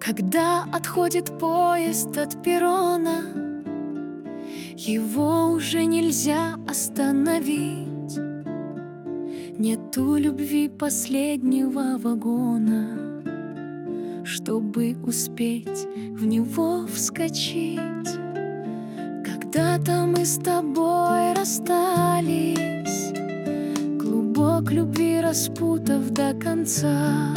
Когда отходит поезд от перрона, его уже нельзя остановить. Нету любви последнего вагона, чтобы успеть в него вскочить. Когда-то мы с тобой расстались, клубок любви распутав до конца.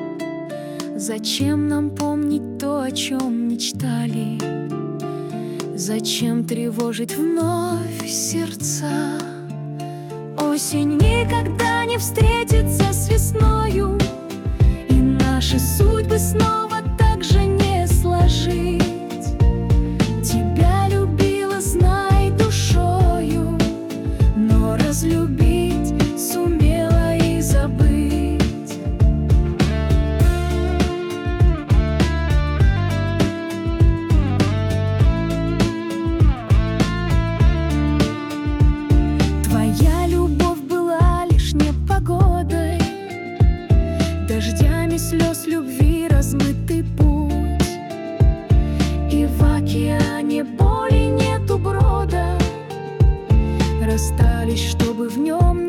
Зачем нам помнить то, о чем мечтали? Зачем тревожить вновь сердца? Осень никогда не встретится с весною, и наши судьбы снова так же не сложить. Тебя любила, знай, душою, но разлюбить сумела и забыть. Твоя любовь была лишь непогодой, дождями слез любви размытый путь, и в океане боли нету брода. Расстались, чтобы в нем